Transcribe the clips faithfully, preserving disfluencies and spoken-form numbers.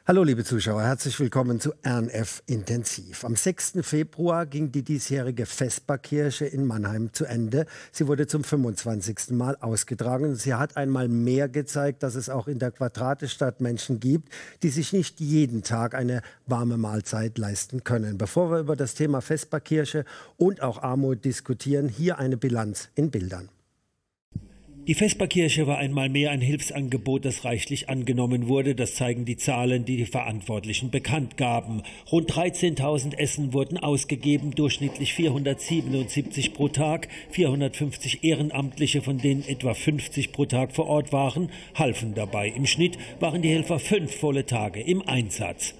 Hallo liebe Zuschauer, herzlich willkommen zu R N F Intensiv. Am sechsten Februar ging die diesjährige Vesperkirche in Mannheim zu Ende. Sie wurde zum fünfundzwanzigsten Mal ausgetragen. Sie hat einmal mehr gezeigt, dass es auch in der Quadratestadt Menschen gibt, die sich nicht jeden Tag eine warme Mahlzeit leisten können. Bevor wir über das Thema Vesperkirche und auch Armut diskutieren, hier eine Bilanz in Bildern. Die Vesperkirche war einmal mehr ein Hilfsangebot, das reichlich angenommen wurde. Das zeigen die Zahlen, die die Verantwortlichen bekannt gaben. Rund dreizehntausend Essen wurden ausgegeben, durchschnittlich vierhundertsiebenundsiebzig pro Tag. vierhundertfünfzig Ehrenamtliche, von denen etwa fünfzig pro Tag vor Ort waren, halfen dabei. Im Schnitt waren die Helfer fünf volle Tage im Einsatz.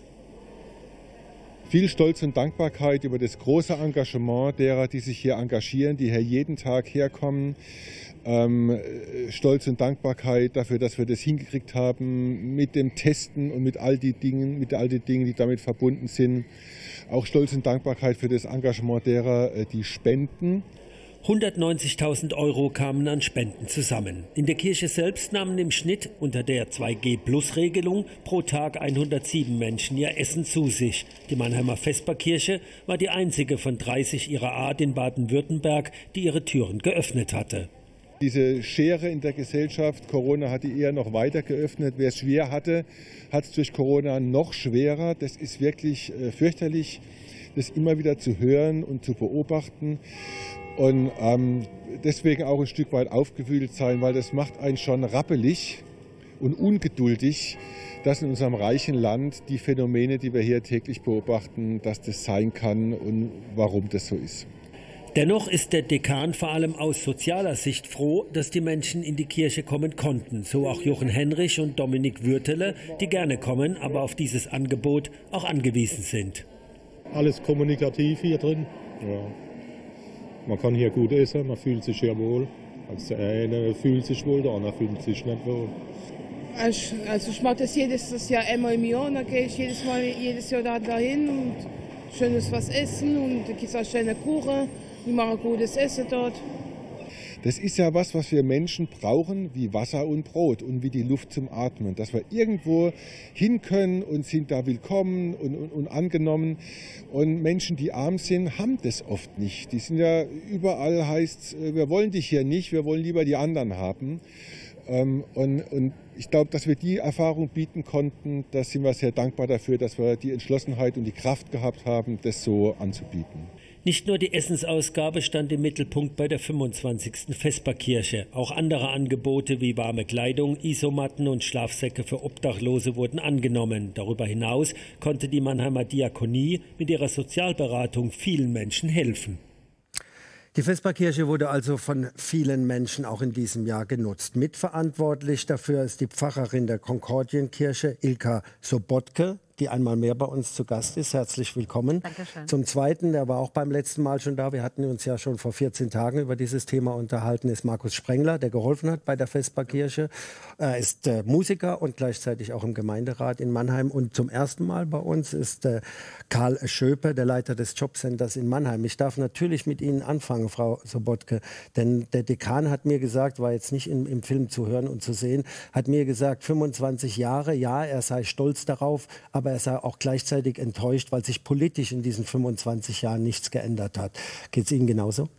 Viel Stolz und Dankbarkeit über das große Engagement derer, die sich hier engagieren, die hier jeden Tag herkommen. Ähm, Stolz und Dankbarkeit dafür, dass wir das hingekriegt haben mit dem Testen und mit all die Dingen, mit all den Dingen, die damit verbunden sind. Auch Stolz und Dankbarkeit für das Engagement derer, die spenden. hundertneunzigtausend Euro kamen an Spenden zusammen. In der Kirche selbst nahmen im Schnitt unter der zwei G Plus Regelung pro Tag hundertsieben Menschen ihr Essen zu sich. Die Mannheimer Vesperkirche war die einzige von dreißig ihrer Art in Baden-Württemberg, die ihre Türen geöffnet hatte. Diese Schere in der Gesellschaft, Corona hat die eher noch weiter geöffnet. Wer es schwer hatte, hat es durch Corona noch schwerer. Das ist wirklich äh, fürchterlich, das immer wieder zu hören und zu beobachten. Und ähm, deswegen auch ein Stück weit aufgewühlt sein, weil das macht einen schon rappelig und ungeduldig, dass in unserem reichen Land die Phänomene, die wir hier täglich beobachten, dass das sein kann und warum das so ist. Dennoch ist der Dekan vor allem aus sozialer Sicht froh, dass die Menschen in die Kirche kommen konnten. So auch Jochen Henrich und Dominik Würtele, die gerne kommen, aber auf dieses Angebot auch angewiesen sind. Alles kommunikativ hier drin. Ja. Man kann hier gut essen, man fühlt sich hier wohl. Also der eine fühlt sich wohl, der andere fühlt sich nicht wohl. Also, also ich mache das jedes Jahr einmal im Jahr, dann gehe ich jedes Mal jedes Jahr da dahin und schönes was essen und da gibt es auch schöne Kuchen. Die machen gutes Essen dort. Das ist ja was, was wir Menschen brauchen, wie Wasser und Brot und wie die Luft zum Atmen. Dass wir irgendwo hin können und sind da willkommen und, und, und angenommen. Und Menschen, die arm sind, haben das oft nicht. Die sind ja überall, heißt, wir wollen dich hier nicht, wir wollen lieber die anderen haben. Und, und ich glaube, dass wir die Erfahrung bieten konnten, da sind wir sehr dankbar dafür, dass wir die Entschlossenheit und die Kraft gehabt haben, das so anzubieten. Nicht nur die Essensausgabe stand im Mittelpunkt bei der fünfundzwanzigsten Vesperkirche. Auch andere Angebote wie warme Kleidung, Isomatten und Schlafsäcke für Obdachlose wurden angenommen. Darüber hinaus konnte die Mannheimer Diakonie mit ihrer Sozialberatung vielen Menschen helfen. Die Vesperkirche wurde also von vielen Menschen auch in diesem Jahr genutzt. Mitverantwortlich dafür ist die Pfarrerin der Konkordienkirche, Ilka Sobotke, die einmal mehr bei uns zu Gast ist. Herzlich willkommen. Dankeschön. Zum Zweiten, der war auch beim letzten Mal schon da. Wir hatten uns ja schon vor vierzehn Tagen über dieses Thema unterhalten, ist Markus Sprengler, der geholfen hat bei der Vesperkirche. Er ist äh, Musiker und gleichzeitig auch im Gemeinderat in Mannheim. Und zum ersten Mal bei uns ist äh, Karl Schöper, der Leiter des Jobcenters in Mannheim. Ich darf natürlich mit Ihnen anfangen, Frau Sobotke, denn der Dekan hat mir gesagt, war jetzt nicht im, im Film zu hören und zu sehen, hat mir gesagt, fünfundzwanzig Jahre, ja, er sei stolz darauf, aber er sei auch gleichzeitig enttäuscht, weil sich politisch in diesen fünfundzwanzig Jahren nichts geändert hat. Geht es Ihnen genauso?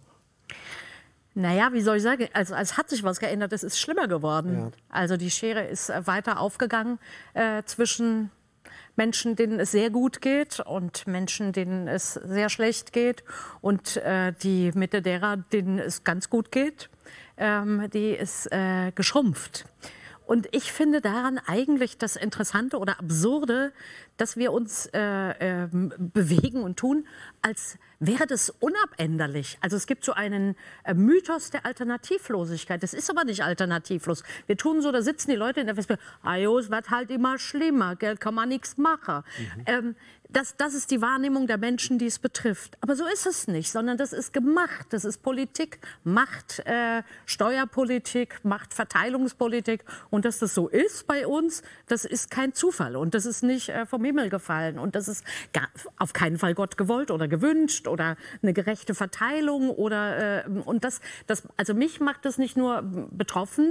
Naja, wie soll ich sagen, also es hat sich was geändert, es ist schlimmer geworden. Ja. Also die Schere ist weiter aufgegangen äh, zwischen Menschen, denen es sehr gut geht und Menschen, denen es sehr schlecht geht. Und äh, die Mitte derer, denen es ganz gut geht, ähm, die ist äh, geschrumpft. Und ich finde daran eigentlich das Interessante oder Absurde, dass wir uns äh, äh, bewegen und tun, als wäre das unabänderlich. Also es gibt so einen äh, Mythos der Alternativlosigkeit. Das ist aber nicht alternativlos. Wir tun so, da sitzen die Leute in der Vesper, ah jo, es wird halt immer schlimmer, gell, kann man nichts machen. Mhm. Ähm, das, das ist die Wahrnehmung der Menschen, die es betrifft. Aber so ist es nicht, sondern das ist gemacht. Das ist Politik, Macht, äh, Steuerpolitik, Machtverteilungspolitik. Und dass das so ist bei uns, das ist kein Zufall. Und das ist nicht äh, vom Himmel gefallen. Und das ist gar, auf keinen Fall Gott gewollt oder gewünscht oder eine gerechte Verteilung. Oder, äh, und das, das, also mich macht das nicht nur betroffen,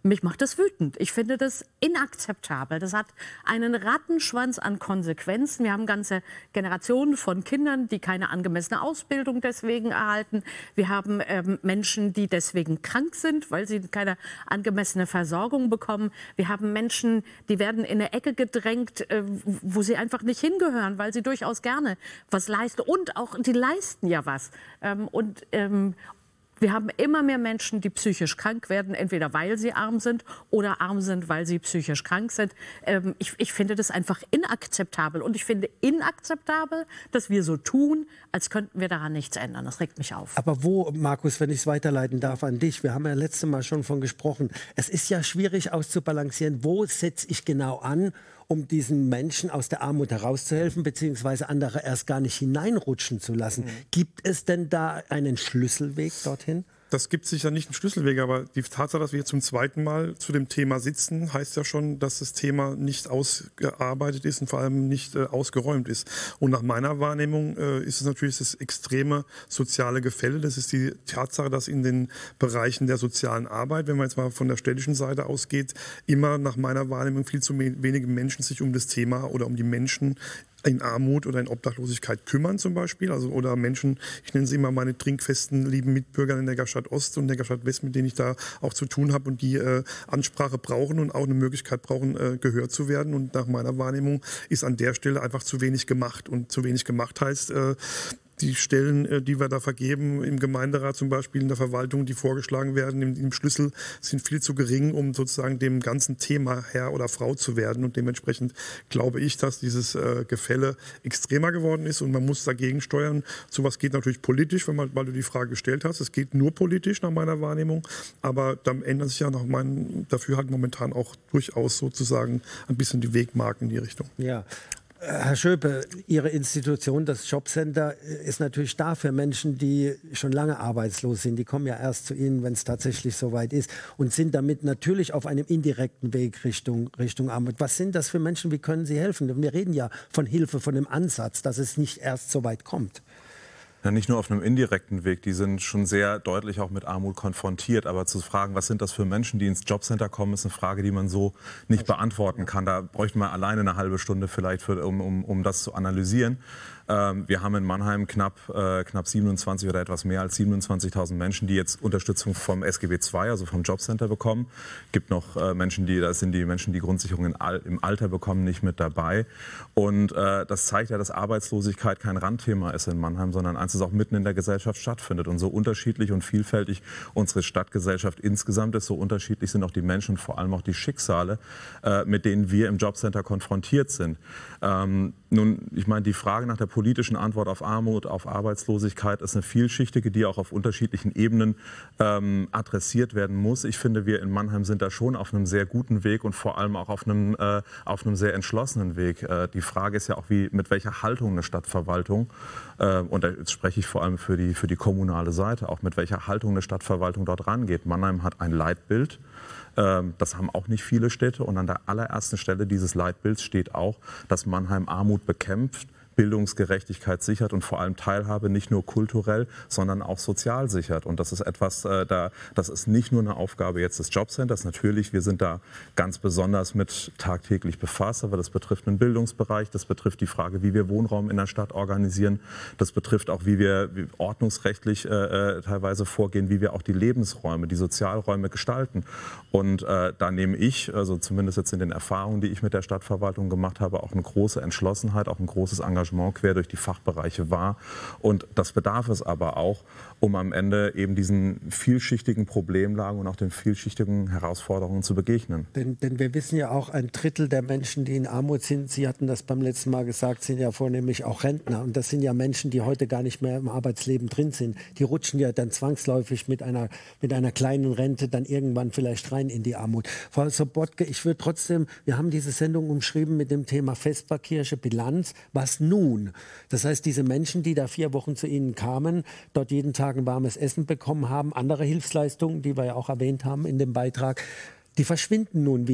mich macht das wütend. Ich finde das inakzeptabel. Das hat einen Rattenschwanz an Konsequenzen. Wir haben ganze Generationen von Kindern, die keine angemessene Ausbildung deswegen erhalten. Wir haben ähm, Menschen, die deswegen krank sind, weil sie keine angemessene Versorgung bekommen. Wir haben Menschen, die werden in eine Ecke gedrängt, äh, wo sie einfach nicht hingehören, weil sie durchaus gerne was leisten. Und auch, die leisten ja was. Ähm, und ähm, Wir haben immer mehr Menschen, die psychisch krank werden, entweder weil sie arm sind oder arm sind, weil sie psychisch krank sind. Ähm, ich, ich finde das einfach inakzeptabel. Und ich finde inakzeptabel, dass wir so tun, als könnten wir daran nichts ändern. Das regt mich auf. Aber wo, Markus, wenn ich es weiterleiten darf an dich, wir haben ja letztes Mal schon von gesprochen, es ist ja schwierig auszubalancieren, wo setze ich genau an, um diesen Menschen aus der Armut herauszuhelfen, beziehungsweise andere erst gar nicht hineinrutschen zu lassen. Mhm. Gibt es denn da einen Schlüsselweg dorthin? Das gibt sicher nicht einen Schlüsselweg, aber die Tatsache, dass wir hier zum zweiten Mal zu dem Thema sitzen, heißt ja schon, dass das Thema nicht ausgearbeitet ist und vor allem nicht äh, ausgeräumt ist. Und nach meiner Wahrnehmung äh, ist es natürlich das extreme soziale Gefälle. Das ist die Tatsache, dass in den Bereichen der sozialen Arbeit, wenn man jetzt mal von der städtischen Seite ausgeht, immer nach meiner Wahrnehmung viel zu wenige Menschen sich um das Thema oder um die Menschen in Armut oder in Obdachlosigkeit kümmern zum Beispiel. Also, oder Menschen, ich nenne sie immer meine trinkfesten, lieben Mitbürger in Neckarstadt Ost und Neckarstadt West, mit denen ich da auch zu tun habe und die äh, Ansprache brauchen und auch eine Möglichkeit brauchen, äh, gehört zu werden. Und nach meiner Wahrnehmung ist an der Stelle einfach zu wenig gemacht. Und zu wenig gemacht heißt, äh, die Stellen, die wir da vergeben, im Gemeinderat zum Beispiel, in der Verwaltung, die vorgeschlagen werden, im, im Schlüssel, sind viel zu gering, um sozusagen dem ganzen Thema Herr oder Frau zu werden. Und dementsprechend glaube ich, dass dieses äh, Gefälle extremer geworden ist und man muss dagegen steuern. Sowas geht natürlich politisch, wenn man, weil du die Frage gestellt hast. Es geht nur politisch nach meiner Wahrnehmung, aber dann ändern sich ja nach meinem Dafürhalten momentan auch durchaus sozusagen ein bisschen die Wegmarken in die Richtung. Ja. Herr Schöpe, Ihre Institution, das Jobcenter, ist natürlich da für Menschen, die schon lange arbeitslos sind. Die kommen ja erst zu Ihnen, wenn es tatsächlich soweit ist und sind damit natürlich auf einem indirekten Weg Richtung, Richtung Armut. Was sind das für Menschen? Wie können Sie helfen? Wir reden ja von Hilfe, von dem Ansatz, dass es nicht erst so weit kommt. Ja, nicht nur auf einem indirekten Weg, die sind schon sehr deutlich auch mit Armut konfrontiert. Aber zu fragen, was sind das für Menschen, die ins Jobcenter kommen, ist eine Frage, die man so nicht beantworten kann. Da bräuchte man alleine eine halbe Stunde vielleicht, für, um, um, um das zu analysieren. Ähm, wir haben in Mannheim knapp, äh, knapp siebenundzwanzig oder etwas mehr als siebenundzwanzigtausend Menschen, die jetzt Unterstützung vom S G B zwei, also vom Jobcenter, bekommen. Es gibt noch äh, Menschen, die, das sind die Menschen, die Grundsicherung in Al- im Alter bekommen, nicht mit dabei. Und äh, das zeigt ja, dass Arbeitslosigkeit kein Randthema ist in Mannheim, sondern eins, das auch mitten in der Gesellschaft stattfindet. Und so unterschiedlich und vielfältig unsere Stadtgesellschaft insgesamt ist, so unterschiedlich sind auch die Menschen und vor allem auch die Schicksale, äh, mit denen wir im Jobcenter konfrontiert sind. Ähm, nun, ich meine, die Frage nach der politischen Antwort auf Armut, auf Arbeitslosigkeit ist eine vielschichtige, die auch auf unterschiedlichen Ebenen ähm, adressiert werden muss. Ich finde, wir in Mannheim sind da schon auf einem sehr guten Weg und vor allem auch auf einem, äh, auf einem sehr entschlossenen Weg. Äh, die Frage ist ja auch, wie, mit welcher Haltung eine Stadtverwaltung, äh, und da spreche ich vor allem für die, für die kommunale Seite, auch mit welcher Haltung eine Stadtverwaltung dort rangeht. Mannheim hat ein Leitbild. Das haben auch nicht viele Städte. Und an der allerersten Stelle dieses Leitbilds steht auch, dass Mannheim Armut bekämpft, Bildungsgerechtigkeit sichert und vor allem Teilhabe nicht nur kulturell, sondern auch sozial sichert. Und das ist etwas, äh, da, das ist nicht nur eine Aufgabe jetzt des Jobcenters. Natürlich, wir sind da ganz besonders mit tagtäglich befasst, aber das betrifft einen Bildungsbereich, das betrifft die Frage, wie wir Wohnraum in der Stadt organisieren, das betrifft auch, wie wir wie ordnungsrechtlich äh, teilweise vorgehen, wie wir auch die Lebensräume, die Sozialräume gestalten. Und äh, da nehme ich, also zumindest jetzt in den Erfahrungen, die ich mit der Stadtverwaltung gemacht habe, auch eine große Entschlossenheit, auch ein großes Engagement quer durch die Fachbereiche wahr. Und das bedarf es aber auch, um am Ende eben diesen vielschichtigen Problemlagen und auch den vielschichtigen Herausforderungen zu begegnen. Denn, denn wir wissen ja auch, ein Drittel der Menschen, die in Armut sind, Sie hatten das beim letzten Mal gesagt, sind ja vornehmlich auch Rentner. Und das sind ja Menschen, die heute gar nicht mehr im Arbeitsleben drin sind. Die rutschen ja dann zwangsläufig mit einer, mit einer kleinen Rente dann irgendwann vielleicht rein in die Armut. Frau Sobotke, ich würde trotzdem, wir haben diese Sendung umschrieben mit dem Thema Vesperkirche, Bilanz, was nun? Das heißt, diese Menschen, die da vier Wochen zu Ihnen kamen, dort jeden Tag ein warmes Essen bekommen haben, andere Hilfsleistungen, die wir ja auch erwähnt haben in dem Beitrag, die verschwinden nun wieder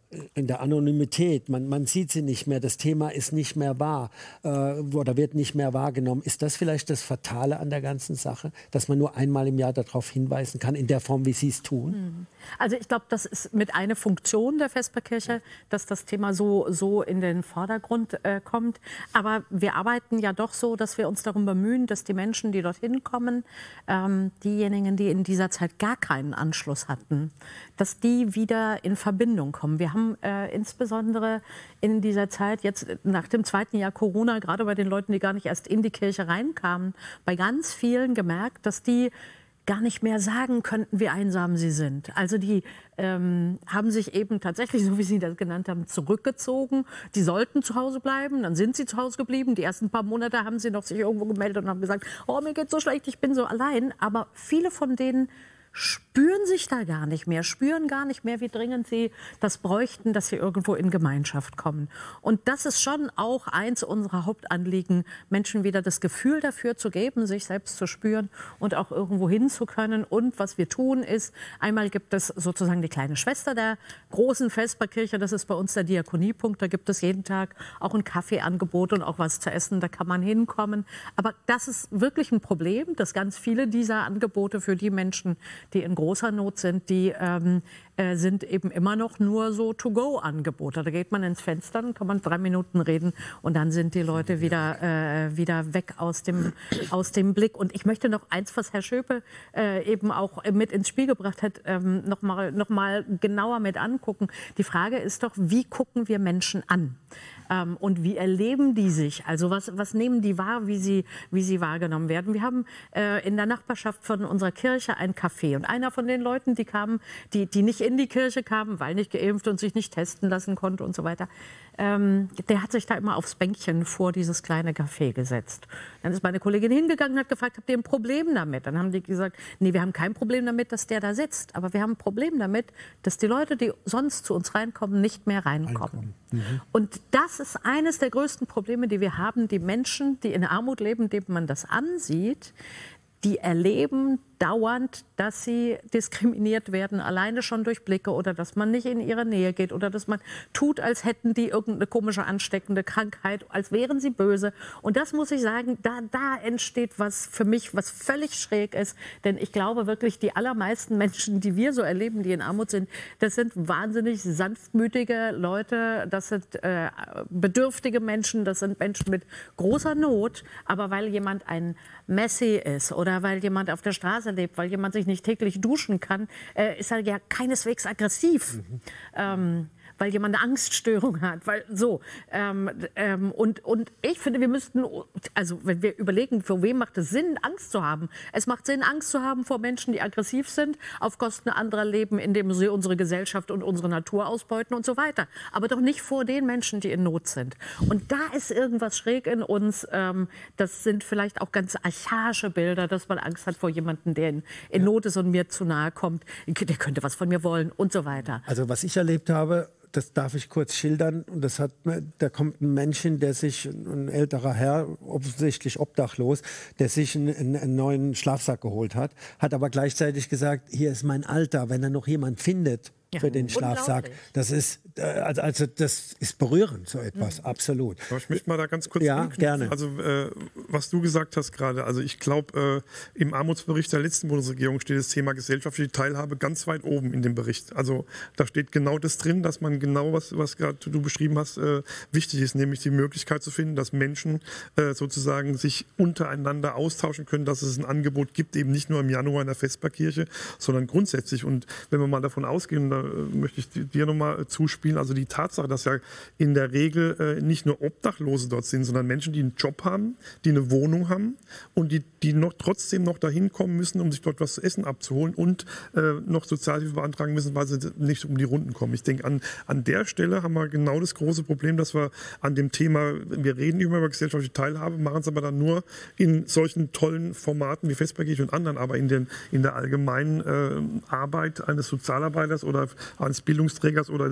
in der Anonymität. Man, man sieht sie nicht mehr, das Thema ist nicht mehr wahr äh, oder wird nicht mehr wahrgenommen. Ist das vielleicht das Fatale an der ganzen Sache, dass man nur einmal im Jahr darauf hinweisen kann, in der Form, wie Sie es tun? Also ich glaube, das ist mit einer Funktion der Vesperkirche, dass das Thema so, so in den Vordergrund äh, kommt. Aber wir arbeiten ja doch so, dass wir uns darum bemühen, dass die Menschen, die dorthin kommen, ähm, diejenigen, die in dieser Zeit gar keinen Anschluss hatten, dass die wieder in Verbindung kommen. Wir haben äh, insbesondere in dieser Zeit, jetzt nach dem zweiten Jahr Corona, gerade bei den Leuten, die gar nicht erst in die Kirche reinkamen, bei ganz vielen gemerkt, dass die gar nicht mehr sagen könnten, wie einsam sie sind. Also die ähm, haben sich eben tatsächlich, so wie Sie das genannt haben, zurückgezogen. Die sollten zu Hause bleiben, dann sind sie zu Hause geblieben. Die ersten paar Monate haben sie noch sich irgendwo gemeldet und haben gesagt, oh, mir geht's so schlecht, ich bin so allein. Aber viele von denen spüren sich da gar nicht mehr, spüren gar nicht mehr, wie dringend sie das bräuchten, dass sie irgendwo in Gemeinschaft kommen. Und das ist schon auch eins unserer Hauptanliegen, Menschen wieder das Gefühl dafür zu geben, sich selbst zu spüren und auch irgendwo hin zu können. Und was wir tun ist, einmal gibt es sozusagen die kleine Schwester der großen Vesperkirche, das ist bei uns der Diakoniepunkt, da gibt es jeden Tag auch ein Kaffeeangebot und auch was zu essen, da kann man hinkommen. Aber das ist wirklich ein Problem, dass ganz viele dieser Angebote für die Menschen, die in großer Not sind, die ähm, äh, sind eben immer noch nur so To-Go-Angebote. Da geht man ins Fenster, dann kann man drei Minuten reden und dann sind die Leute wieder, äh, wieder weg aus dem, aus dem Blick. Und ich möchte noch eins, was Herr Schöpe äh, eben auch mit ins Spiel gebracht hat, ähm, noch mal, noch mal genauer mit angucken. Die Frage ist doch, wie gucken wir Menschen an? Ähm, und wie erleben die sich? Also was, was nehmen die wahr, wie sie, wie sie wahrgenommen werden? Wir haben äh, in der Nachbarschaft von unserer Kirche ein Café. Und einer von den Leuten, die kamen, die, die nicht in die Kirche kamen, weil nicht geimpft und sich nicht testen lassen konnte und so weiter, ähm, der hat sich da immer aufs Bänkchen vor dieses kleine Café gesetzt. Dann ist meine Kollegin hingegangen und hat gefragt, habt ihr ein Problem damit? Dann haben die gesagt, nee, wir haben kein Problem damit, dass der da sitzt. Aber wir haben ein Problem damit, dass die Leute, die sonst zu uns reinkommen, nicht mehr reinkommen. Mhm. Und das ist eines der größten Probleme, die wir haben. Die Menschen, die in Armut leben, denen man das ansieht, die erleben dauernd, dass sie diskriminiert werden, alleine schon durch Blicke oder dass man nicht in ihre Nähe geht oder dass man tut, als hätten die irgendeine komische ansteckende Krankheit, als wären sie böse. Und das muss ich sagen, da, da entsteht was für mich, was völlig schräg ist. Denn ich glaube wirklich, die allermeisten Menschen, die wir so erleben, die in Armut sind, das sind wahnsinnig sanftmütige Leute, das sind äh, bedürftige Menschen, das sind Menschen mit großer Not. Aber weil jemand ein Messi ist oder weil jemand auf der Straße lebt, weil jemand sich nicht täglich duschen kann, äh, ist er ja keineswegs aggressiv. Mhm. Ähm, weil jemand eine Angststörung hat, weil so. Ähm, ähm, und, und ich finde, wir müssten, also wenn wir überlegen, für wen macht es Sinn, Angst zu haben? Es macht Sinn, Angst zu haben vor Menschen, die aggressiv sind, auf Kosten anderer leben, indem sie unsere Gesellschaft und unsere Natur ausbeuten und so weiter. Aber doch nicht vor den Menschen, die in Not sind. Und da ist irgendwas schräg in uns. Ähm, das sind vielleicht auch ganz archaische Bilder, dass man Angst hat vor jemandem, der in, in Not ist und mir zu nahe kommt. Der könnte was von mir wollen und so weiter. Also was ich erlebt habe, das darf ich kurz schildern. Und das hat, da kommt ein Männchen, der sich, ein älterer Herr, offensichtlich obdachlos, der sich einen, einen neuen Schlafsack geholt hat, hat aber gleichzeitig gesagt, hier ist mein Alter, wenn er noch jemand findet für ja, den Schlafsack. Das ist, also, also das ist berührend, so etwas, mhm. absolut. Aber ich möchte mal da ganz kurz ja, gerne. Also äh, was du gesagt hast gerade, also ich glaube, äh, im Armutsbericht der letzten Bundesregierung steht das Thema gesellschaftliche Teilhabe ganz weit oben in dem Bericht. Also da steht genau das drin, dass man genau, was, was gerade du beschrieben hast, äh, wichtig ist, nämlich die Möglichkeit zu finden, dass Menschen äh, sozusagen sich untereinander austauschen können, dass es ein Angebot gibt, eben nicht nur im Januar in der Vesperkirche, sondern grundsätzlich. Und wenn wir mal davon ausgehen, da möchte ich dir nochmal zuspielen, also die Tatsache, dass ja in der Regel äh, nicht nur Obdachlose dort sind, sondern Menschen, die einen Job haben, die eine Wohnung haben und die, die noch trotzdem noch dahin kommen müssen, um sich dort was zu essen abzuholen und äh, noch Sozialhilfe beantragen müssen, weil sie nicht um die Runden kommen. Ich denke, an, an der Stelle haben wir genau das große Problem, dass wir an dem Thema, wir reden immer über gesellschaftliche Teilhabe, machen es aber dann nur in solchen tollen Formaten wie Vesperkirche und anderen, aber in, den, in der allgemeinen äh, Arbeit eines Sozialarbeiters oder eines Bildungsträgers oder des Jobcenters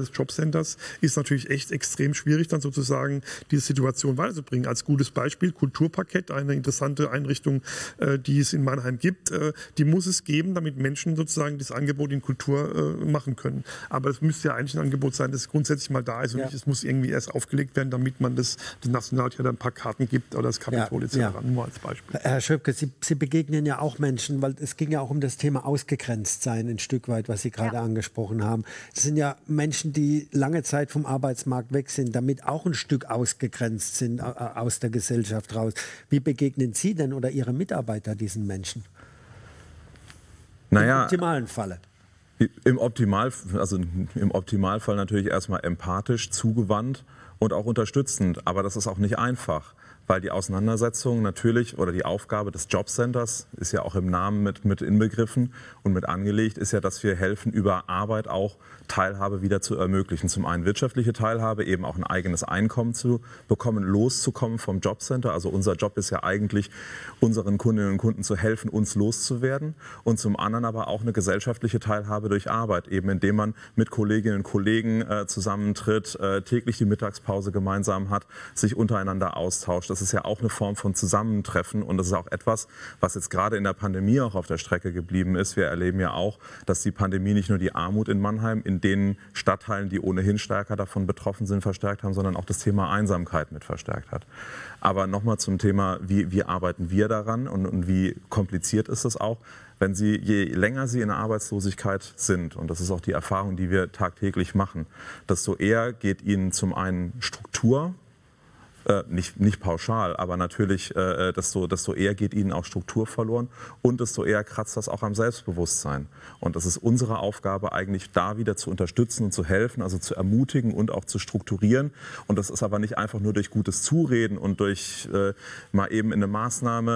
Jobcenters ist natürlich echt extrem schwierig, dann sozusagen diese Situation weiterzubringen. Als gutes Beispiel Kulturparkett, eine interessante Einrichtung, äh, die es in Mannheim gibt. Äh, die muss es geben, damit Menschen sozusagen das Angebot in Kultur äh, machen können. Aber es müsste ja eigentlich ein Angebot sein, das grundsätzlich mal da ist und ja. nicht, es muss irgendwie erst aufgelegt werden, damit man das, das Nationaltheater ein paar Karten gibt oder das Kapitol et cetera. Ja. Nur als Beispiel. Herr Schöpke, Sie, Sie begegnen ja auch Menschen, weil es ging ja auch um das Thema ausgegrenzt sein, ein Stück weit, was Sie gerade ja. angesprochen haben. Es sind ja Menschen, die lange Zeit vom Arbeitsmarkt weg sind, damit auch ein Stück ausgegrenzt sind aus der Gesellschaft raus. Wie begegnen Sie denn oder Ihre Mitarbeiter diesen Menschen? Naja, Im optimalen Falle. Im, Optimal, also im Optimalfall natürlich erstmal empathisch, zugewandt und auch unterstützend. Aber das ist auch nicht einfach, weil die Auseinandersetzung natürlich oder die Aufgabe des Jobcenters ist ja auch im Namen mit, mit inbegriffen und mit angelegt, ist ja, dass wir helfen, über Arbeit auch Teilhabe wieder zu ermöglichen. Zum einen wirtschaftliche Teilhabe, eben auch ein eigenes Einkommen zu bekommen, loszukommen vom Jobcenter. Also unser Job ist ja eigentlich, unseren Kundinnen und Kunden zu helfen, uns loszuwerden. Und zum anderen aber auch eine gesellschaftliche Teilhabe durch Arbeit, eben indem man mit Kolleginnen und Kollegen äh, zusammentritt, äh, täglich die Mittagspause gemeinsam hat, sich untereinander austauscht. Das ist ja auch eine Form von Zusammentreffen und das ist auch etwas, was jetzt gerade in der Pandemie auch auf der Strecke geblieben ist. Wir erleben ja auch, dass die Pandemie nicht nur die Armut in Mannheim in den Stadtteilen, die ohnehin stärker davon betroffen sind, verstärkt haben, sondern auch das Thema Einsamkeit mit verstärkt hat. Aber nochmal zum Thema, wie, wie arbeiten wir daran und, und wie kompliziert ist es auch? Wenn Sie, je länger Sie in der Arbeitslosigkeit sind, und das ist auch die Erfahrung, die wir tagtäglich machen, desto eher geht Ihnen zum einen Struktur, Äh, nicht, nicht pauschal, aber natürlich, äh, desto, desto eher geht ihnen auch Struktur verloren und desto eher kratzt das auch am Selbstbewusstsein. Und das ist unsere Aufgabe, eigentlich da wieder zu unterstützen und zu helfen, also zu ermutigen und auch zu strukturieren. Und das ist aber nicht einfach nur durch gutes Zureden und durch äh, mal eben eine Maßnahme,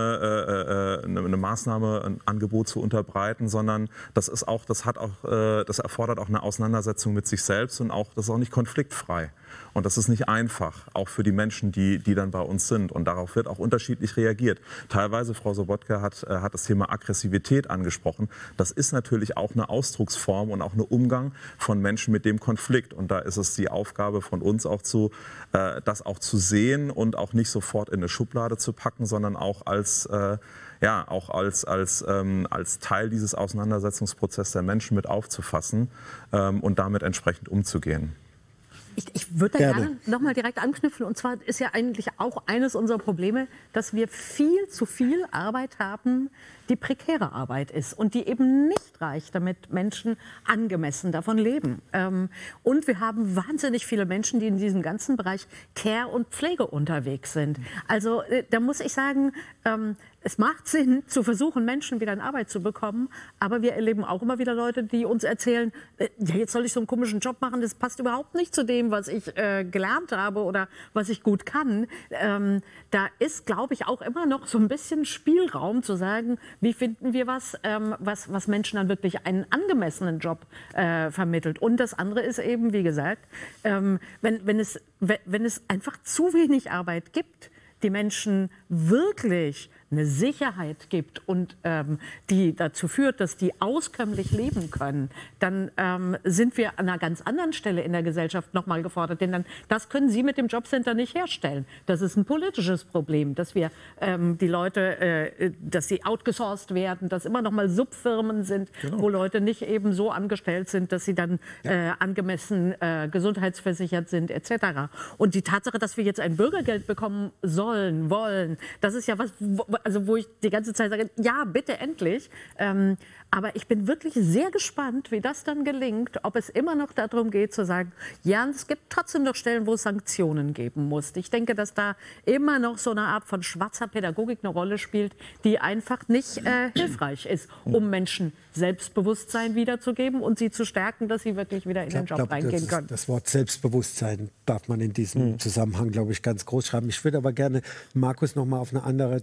äh, eine, eine Maßnahme, ein Angebot zu unterbreiten, sondern das ist auch, das hat auch, äh, das erfordert auch eine Auseinandersetzung mit sich selbst und auch, das ist auch nicht konfliktfrei. Und das ist nicht einfach, auch für die Menschen, die, die dann bei uns sind. Und darauf wird auch unterschiedlich reagiert. Teilweise, Frau Sobotka hat, äh, hat das Thema Aggressivität angesprochen. Das ist natürlich auch eine Ausdrucksform und auch ein Umgang von Menschen mit dem Konflikt. Und da ist es die Aufgabe von uns auch zu, äh, das auch zu sehen und auch nicht sofort in eine Schublade zu packen, sondern auch als, äh, ja, auch als, als, ähm, als Teil dieses Auseinandersetzungsprozesses der Menschen mit aufzufassen ähm, und damit entsprechend umzugehen. Ich, ich würde da gerne, gerne noch mal direkt anknüpfen. Und zwar ist ja eigentlich auch eines unserer Probleme, dass wir viel zu viel Arbeit haben, die prekäre Arbeit ist und die eben nicht reicht, damit Menschen angemessen davon leben. Ähm, und wir haben wahnsinnig viele Menschen, die in diesem ganzen Bereich Care und Pflege unterwegs sind. Also äh, da muss ich sagen, ähm, es macht Sinn, zu versuchen, Menschen wieder in Arbeit zu bekommen. Aber wir erleben auch immer wieder Leute, die uns erzählen, äh, ja, jetzt soll ich so einen komischen Job machen, das passt überhaupt nicht zu dem, was ich äh, gelernt habe oder was ich gut kann. Ähm, da ist, glaube ich, auch immer noch so ein bisschen Spielraum zu sagen, wie finden wir was, ähm, was, was Menschen dann wirklich einen angemessenen Job äh, vermittelt. Und das andere ist eben, wie gesagt, ähm, wenn, wenn, es, wenn es einfach zu wenig Arbeit gibt, die Menschen wirklich eine Sicherheit gibt und ähm, die dazu führt, dass die auskömmlich leben können, dann ähm, sind wir an einer ganz anderen Stelle in der Gesellschaft noch mal gefordert. Denn dann, das können Sie mit dem Jobcenter nicht herstellen. Das ist ein politisches Problem, dass wir ähm, die Leute, äh, dass sie outgesourced werden, dass immer noch mal Subfirmen sind, genau, wo Leute nicht eben so angestellt sind, dass sie dann ja. äh, angemessen äh, gesundheitsversichert sind et cetera. Und die Tatsache, dass wir jetzt ein Bürgergeld bekommen sollen, wollen, das ist ja was, wo, also wo ich die ganze Zeit sage, ja, bitte endlich. Ähm, aber ich bin wirklich sehr gespannt, wie das dann gelingt, ob es immer noch darum geht zu sagen, ja, es gibt trotzdem noch Stellen, wo es Sanktionen geben muss. Ich denke, dass da immer noch so eine Art von schwarzer Pädagogik eine Rolle spielt, die einfach nicht äh, hilfreich ist, um Menschen Selbstbewusstsein wiederzugeben und sie zu stärken, dass sie wirklich wieder in den Job glaub, reingehen das, können. Das Wort Selbstbewusstsein darf man in diesem mhm. Zusammenhang, glaube ich, ganz groß schreiben. Ich würde aber gerne Markus noch mal auf eine andere Thematik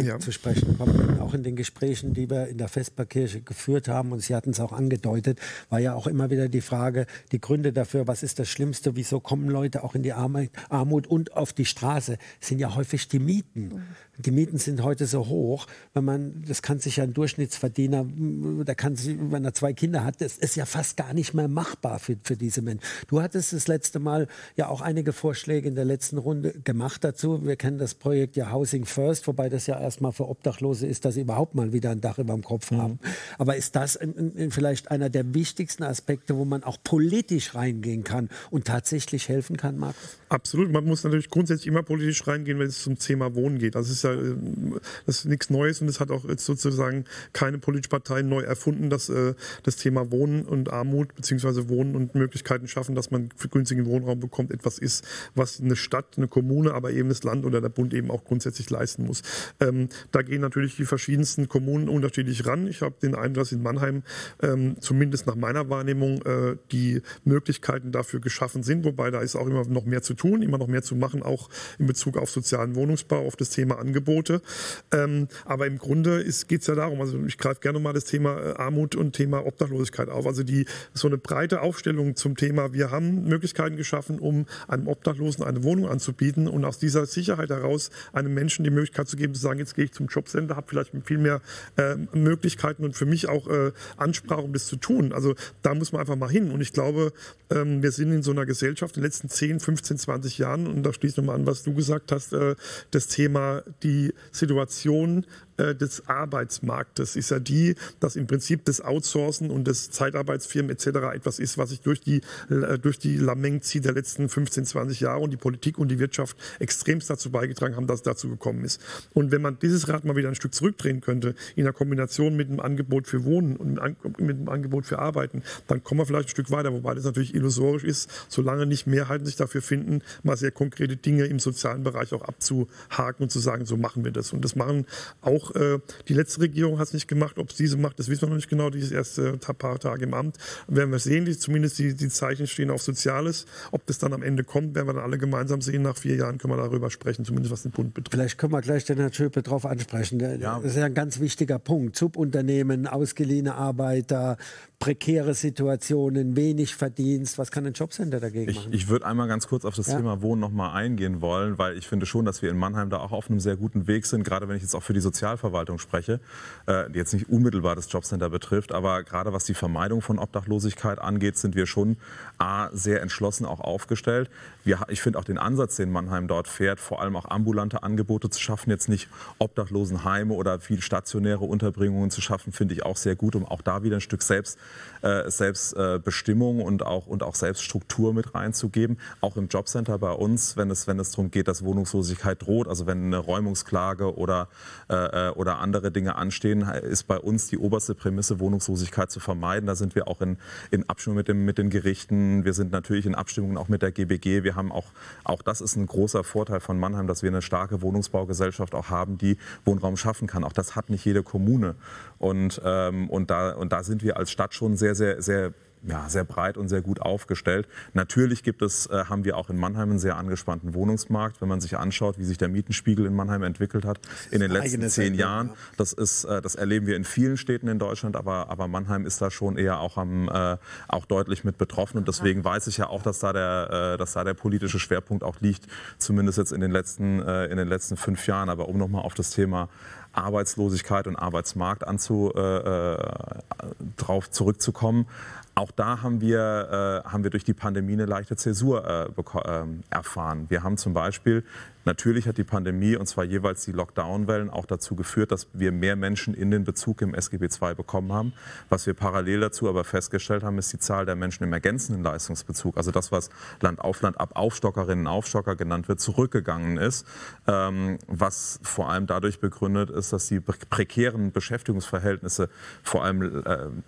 ja. zu sprechen kommen. Auch in den Gesprächen, die wir in der Vesperkirche geführt haben, und Sie hatten es auch angedeutet, war ja auch immer wieder die Frage, die Gründe dafür, was ist das Schlimmste, wieso kommen Leute auch in die Armut und auf die Straße, sind ja häufig die Mieten. Die Mieten sind heute so hoch, wenn man, das kann sich ja ein Durchschnittsverdiener, der kann sich, wenn er zwei Kinder hat, das ist ja fast gar nicht mehr machbar für, für diese Menschen. Du hattest das letzte Mal ja auch einige Vorschläge in der letzten Runde gemacht dazu. Wir kennen das Projekt ja Housing First, wobei das ja erstmal für Obdachlose ist, dass sie überhaupt mal wieder ein Dach über dem Kopf haben. Mhm. Aber ist das in, in vielleicht einer der wichtigsten Aspekte, wo man auch politisch reingehen kann und tatsächlich helfen kann, Markus? Absolut. Man muss natürlich grundsätzlich immer politisch reingehen, wenn es zum Thema Wohnen geht. Das ist ja das ist nichts Neues und es hat auch jetzt sozusagen keine politische Partei neu erfunden, dass äh, das Thema Wohnen und Armut bzw. Wohnen und Möglichkeiten schaffen, dass man für günstigen Wohnraum bekommt, etwas ist, was eine Stadt, eine Kommune, aber eben das Land oder der Bund eben auch grundsätzlich leisten muss. Ähm, da gehen natürlich die verschiedensten Kommunen unterschiedlich ran. Ich habe den Eindruck, dass in Mannheim ähm, zumindest nach meiner Wahrnehmung äh, die Möglichkeiten dafür geschaffen sind, wobei da ist auch immer noch mehr zu tun, immer noch mehr zu machen, auch in Bezug auf sozialen Wohnungsbau, auf das Thema Angebote. Ähm, aber im Grunde geht es ja darum, also ich greife gerne mal das Thema äh, Armut und Thema Obdachlosigkeit auf. Also die, so eine breite Aufstellung zum Thema, wir haben Möglichkeiten geschaffen, um einem Obdachlosen eine Wohnung anzubieten und aus dieser Sicherheit heraus einem Menschen die Möglichkeit zu geben, zu sagen, jetzt gehe ich zum Jobcenter, habe vielleicht viel mehr äh, Möglichkeiten und für mich auch äh, Ansprache, um das zu tun. Also da muss man einfach mal hin. Und ich glaube, ähm, wir sind in so einer Gesellschaft in den letzten zehn, fünfzehn, zwanzig Jahren, und da schließt nochmal an, was du gesagt hast, äh, das Thema, die Situation äh, des Arbeitsmarktes ist ja die, dass im Prinzip das Outsourcen und das Zeitarbeitsfirmen et cetera etwas ist, was sich durch die, äh, durch die Lameng zieht der letzten fünfzehn, zwanzig Jahre, und die Politik und die Wirtschaft extremst dazu beigetragen haben, dass es dazu gekommen ist. Und wenn man dieses Rad mal wieder ein Stück zurückdrehen könnte, in der Kombination mit einem Angebot für Wohnen und mit einem Angebot für Arbeiten, dann kommen wir vielleicht ein Stück weiter, wobei das natürlich illusorisch ist, solange nicht Mehrheiten sich dafür finden, mal sehr konkrete Dinge im sozialen Bereich auch abzuhaken und zu sagen, so machen wir das. Und das machen auch, äh, die letzte Regierung hat es nicht gemacht. Ob es diese macht, das wissen wir noch nicht genau. Die ist erst äh, ein paar Tage im Amt. Werden wir sehen, die, zumindest die, die Zeichen stehen auf Soziales. Ob das dann am Ende kommt, werden wir dann alle gemeinsam sehen. Nach vier Jahren können wir darüber sprechen, zumindest was den Bund betrifft. Vielleicht können wir gleich den Herrn Schöpe darauf ansprechen. Ja. Das ist ja ein ganz wichtiger Punkt. Subunternehmen, ausgeliehene Arbeiter, prekäre Situationen, wenig Verdienst. Was kann ein Jobcenter dagegen machen? Ich, ich würde einmal ganz kurz auf das ja. Thema Wohnen noch mal eingehen wollen, weil ich finde schon, dass wir in Mannheim da auch auf einem sehr guten Weg sind, gerade wenn ich jetzt auch für die Sozialverwaltung spreche, äh, die jetzt nicht unmittelbar das Jobcenter betrifft, aber gerade was die Vermeidung von Obdachlosigkeit angeht, sind wir schon A, sehr entschlossen auch aufgestellt. Wir, ich finde auch den Ansatz, den Mannheim dort fährt, vor allem auch ambulante Angebote zu schaffen, jetzt nicht Obdachlosenheime oder viel stationäre Unterbringungen zu schaffen, finde ich auch sehr gut, um auch da wieder ein Stück selbst, äh, Selbstbestimmung äh, und auch, und auch Selbststruktur mit reinzugeben. Auch im Jobcenter bei uns, wenn es, wenn es darum geht, dass Wohnungslosigkeit droht, also wenn eine Räumungsklage oder, äh, oder andere Dinge anstehen, ist bei uns die oberste Prämisse, Wohnungslosigkeit zu vermeiden. Da sind wir auch in, in Abstimmung mit, dem, mit den Gerichten. Wir sind natürlich in Abstimmung auch mit der G B G. Wir haben auch, auch das ist ein großer Vorteil von Mannheim, dass wir eine starke Wohnungsbaugesellschaft auch haben, die Wohnraum schaffen kann. Auch das hat nicht jede Kommune. Und, ähm, und, da, und da sind wir als Stadt schon sehr, sehr, sehr Ja, sehr breit und sehr gut aufgestellt. Natürlich gibt es, äh, haben wir auch in Mannheim einen sehr angespannten Wohnungsmarkt. Wenn man sich anschaut, wie sich der Mietenspiegel in Mannheim entwickelt hat in den letzten zehn Jahren, das ist, äh, das erleben wir in vielen Städten in Deutschland, aber, aber Mannheim ist da schon eher auch am, äh, auch deutlich mit betroffen. Und deswegen weiß ich ja auch, dass da der, äh, dass da der politische Schwerpunkt auch liegt, zumindest jetzt in den letzten, äh, in den letzten fünf Jahren. Aber um nochmal auf das Thema Arbeitslosigkeit und Arbeitsmarkt anzu, äh, drauf zurückzukommen. Auch da haben wir, äh, haben wir durch die Pandemie eine leichte Zäsur äh, äh, erfahren. Wir haben zum Beispiel, natürlich hat die Pandemie, und zwar jeweils die Lockdown-Wellen, auch dazu geführt, dass wir mehr Menschen in den Bezug im S G B zwei bekommen haben. Was wir parallel dazu aber festgestellt haben, ist die Zahl der Menschen im ergänzenden Leistungsbezug, also das, was Land auf Land ab Aufstockerinnen, Aufstocker genannt wird, zurückgegangen ist, ähm, was vor allem dadurch begründet ist, dass die prekären Beschäftigungsverhältnisse vor allem äh,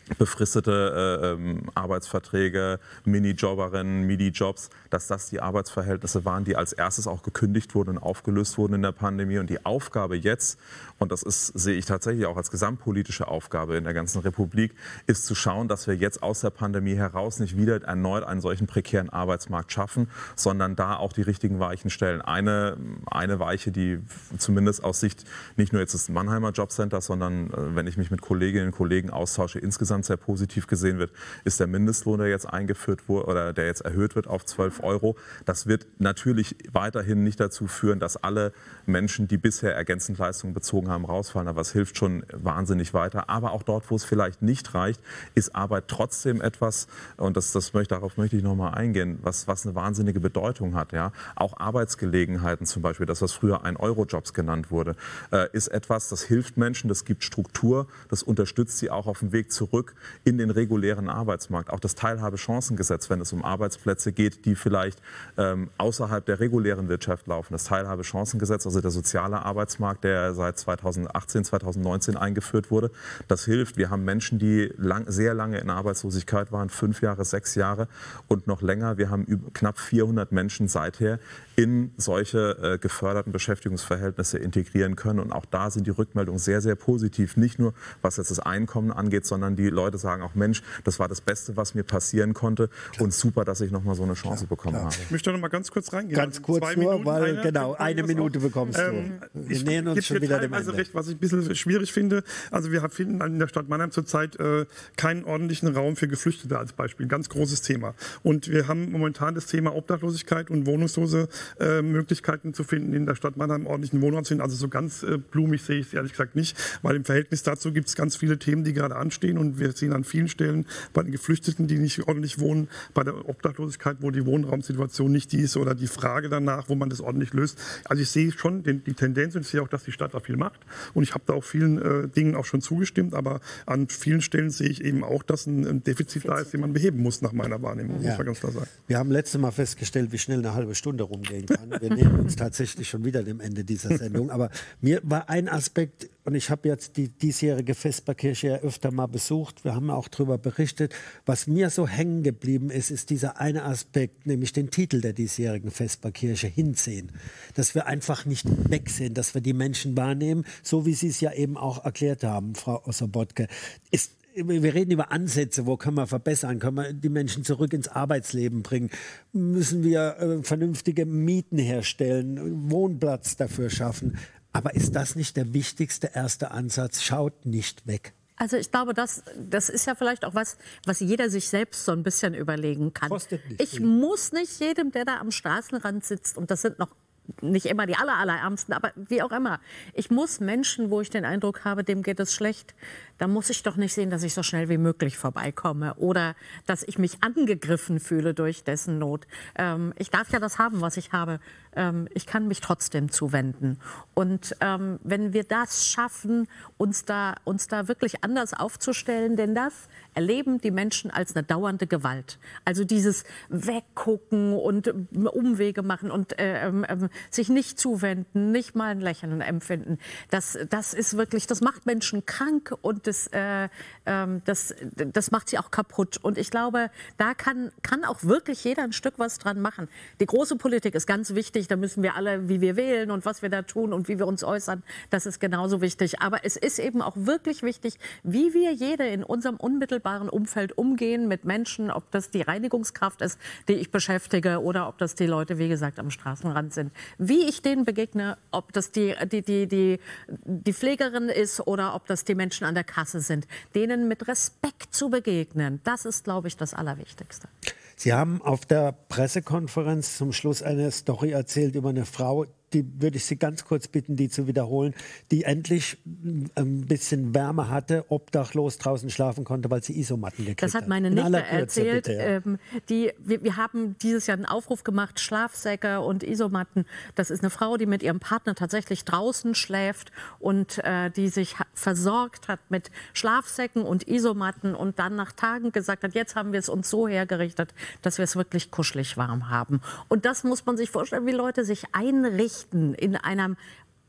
befristete äh, ähm, Arbeitsverträge, Minijobberinnen, Midi-Jobs, dass das die Arbeitsverhältnisse waren, die als erstes auch gekündigt wurden und aufgelöst wurden in der Pandemie. Und die Aufgabe jetzt, und das ist, sehe ich tatsächlich auch als gesamtpolitische Aufgabe in der ganzen Republik, ist zu schauen, dass wir jetzt aus der Pandemie heraus nicht wieder erneut einen solchen prekären Arbeitsmarkt schaffen, sondern da auch die richtigen Weichen stellen. Eine, eine Weiche, die zumindest aus Sicht nicht nur jetzt des Mannheimer Jobcenters, sondern äh, wenn ich mich mit Kolleginnen und Kollegen austausche, insgesamt sehr positiv gesehen wird, ist der Mindestlohn, der jetzt eingeführt wurde oder der jetzt erhöht wird auf zwölf Euro. Das wird natürlich weiterhin nicht dazu führen, dass alle Menschen, die bisher ergänzend Leistungen bezogen haben, rausfallen. Aber es hilft schon wahnsinnig weiter. Aber auch dort, wo es vielleicht nicht reicht, ist Arbeit trotzdem etwas, und das, das möchte, darauf möchte ich noch mal eingehen, was, was eine wahnsinnige Bedeutung hat. Ja? Auch Arbeitsgelegenheiten zum Beispiel, das, was früher ein-Euro-Jobs genannt wurde, äh, ist etwas, das hilft Menschen, das gibt Struktur, das unterstützt sie auch auf dem Weg zurück in den regulären Arbeitsmarkt. Auch das Teilhabechancengesetz, wenn es um Arbeitsplätze geht, die vielleicht ähm, außerhalb der regulären Wirtschaft laufen. Das Teilhabechancengesetz, also der soziale Arbeitsmarkt, der seit zweitausendachtzehn, zweitausendneunzehn eingeführt wurde, das hilft. Wir haben Menschen, die lang, sehr lange in Arbeitslosigkeit waren, fünf Jahre, sechs Jahre und noch länger. Wir haben über, knapp vierhundert Menschen seither in solche äh, geförderten Beschäftigungsverhältnisse integrieren können. Und auch da sind die Rückmeldungen sehr, sehr positiv. Nicht nur, was jetzt das Einkommen angeht, sondern die Leute sagen auch, Mensch, das war das Beste, was mir passieren konnte. Klar. Und super, dass ich noch mal so eine Chance klar, bekommen klar. habe. Ich möchte noch mal ganz kurz reingehen. Ganz kurz Zwei nur, Minuten, weil eine, genau, eine Minute bekommst ähm, du. Wir nähern uns schon wieder dem Ende. Recht, was ich ein bisschen schwierig finde. Also wir finden in der Stadt Mannheim zurzeit äh, keinen ordentlichen Raum für Geflüchtete als Beispiel. Ein ganz großes Thema. Und wir haben momentan das Thema Obdachlosigkeit und wohnungslose äh, Möglichkeiten zu finden, in der Stadt Mannheim ordentlichen Wohnraum zu finden. Also so ganz äh, blumig sehe ich es ehrlich gesagt nicht, weil im Verhältnis dazu gibt es ganz viele Themen, die gerade anstehen. Und wir sehen an vielen Stellen bei den Geflüchteten, die nicht ordentlich wohnen, bei der Obdachlosigkeit, wo die Wohnraumsituation nicht die ist oder die Frage danach, wo man das ordentlich löst. Also ich sehe schon den, die Tendenz und ich sehe auch, dass die Stadt da viel macht. Und ich habe da auch vielen äh, Dingen auch schon zugestimmt. Aber an vielen Stellen sehe ich eben auch, dass ein, ein Defizit da ist, den man beheben muss, nach meiner Wahrnehmung, ja. muss man ganz klar sagen. Wir haben letztes Mal festgestellt, wie schnell eine halbe Stunde rumgehen kann. Wir nähern uns tatsächlich schon wieder dem Ende dieser Sendung. Aber mir war ein Aspekt, und ich habe jetzt die diesjährige Vesperkirche ja öfter mal besucht, wir haben auch darüber berichtet, was mir so hängen geblieben ist, ist dieser eine Aspekt, nämlich den Titel der diesjährigen Vesperkirche, Hinsehen. Dass wir einfach nicht wegsehen, dass wir die Menschen wahrnehmen, so wie Sie es ja eben auch erklärt haben, Frau Osobotke. Ist Wir reden über Ansätze, wo können wir verbessern, können wir die Menschen zurück ins Arbeitsleben bringen, müssen wir äh, vernünftige Mieten herstellen, Wohnplatz dafür schaffen. Aber ist das nicht der wichtigste erste Ansatz? Schaut nicht weg. Also ich glaube, das, das ist ja vielleicht auch was, was jeder sich selbst so ein bisschen überlegen kann. Kostet nicht Ich viel. muss nicht jedem, der da am Straßenrand sitzt, und das sind noch nicht immer die aller, allerärmsten, aber wie auch immer. Ich muss Menschen, wo ich den Eindruck habe, dem geht es schlecht, da muss ich doch nicht sehen, dass ich so schnell wie möglich vorbeikomme oder dass ich mich angegriffen fühle durch dessen Not. Ähm, ich darf ja das haben, was ich habe. Ähm, ich kann mich trotzdem zuwenden. Und ähm, wenn wir das schaffen, uns da, uns da wirklich anders aufzustellen, denn das erleben die Menschen als eine dauernde Gewalt. Also dieses Weggucken und Umwege machen und äh, äh, sich nicht zuwenden, nicht mal ein Lächeln empfinden. Das, das ist wirklich, das macht Menschen krank und das, äh, äh, das, das macht sie auch kaputt. Und ich glaube, da kann, kann auch wirklich jeder ein Stück was dran machen. Die große Politik ist ganz wichtig, da müssen wir alle, wie wir wählen und was wir da tun und wie wir uns äußern, das ist genauso wichtig. Aber es ist eben auch wirklich wichtig, wie wir jede in unserem unmittelbaren Umfeld umgehen mit Menschen, ob das die Reinigungskraft ist, die ich beschäftige, oder ob das die Leute, wie gesagt, am Straßenrand sind. Wie ich denen begegne, ob das die, die, die, die, die Pflegerin ist oder ob das die Menschen an der Kasse sind, denen mit Respekt zu begegnen, das ist, glaube ich, das Allerwichtigste. Sie haben auf der Pressekonferenz zum Schluss eine Story erzählt über eine Frau, die würde ich Sie ganz kurz bitten, die zu wiederholen, die endlich ein bisschen Wärme hatte, obdachlos draußen schlafen konnte, weil sie Isomatten gekriegt hat. Das hat meine Nichte erzählt. Bitte, ja. ähm, die, wir, wir haben dieses Jahr einen Aufruf gemacht, Schlafsäcke und Isomatten. Das ist eine Frau, die mit ihrem Partner tatsächlich draußen schläft und äh, die sich versorgt hat mit Schlafsäcken und Isomatten und dann nach Tagen gesagt hat, jetzt haben wir es uns so hergerichtet, dass wir es wirklich kuschelig warm haben. Und das muss man sich vorstellen, wie Leute sich einrichten in einem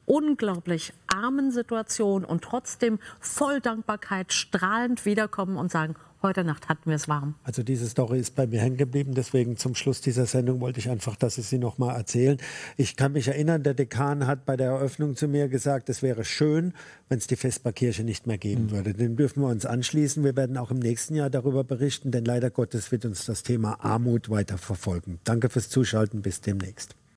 unglaublich armen Situation und trotzdem voll Dankbarkeit strahlend wiederkommen und sagen, heute Nacht hatten wir es warm. Also diese Story ist bei mir hängen geblieben, deswegen zum Schluss dieser Sendung wollte ich einfach, dass ich sie noch mal erzählen. Ich kann mich erinnern, der Dekan hat bei der Eröffnung zu mir gesagt, es wäre schön, wenn es die Vesperkirche nicht mehr geben würde. Dem dürfen wir uns anschließen. Wir werden auch im nächsten Jahr darüber berichten, denn leider Gottes wird uns das Thema Armut weiter verfolgen. Danke fürs Zuschalten, bis demnächst.